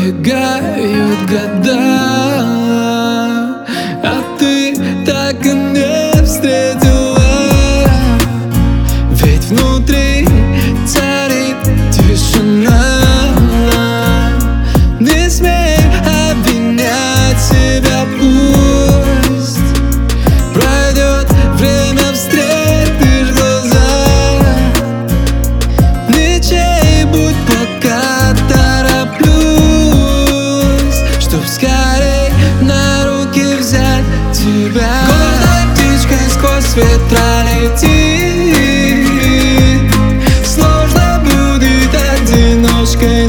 Убегают года, а ты так и не встретила. Ведь внутри царит тишина. Не смей обвинять себя, пусть пройдет время, встретишь глаза. Ничей будь, пока тороплюсь, чтоб скорей на руки взять тебя. Гордой птичкой сквозь ветра летит, сложно будет одиночкой.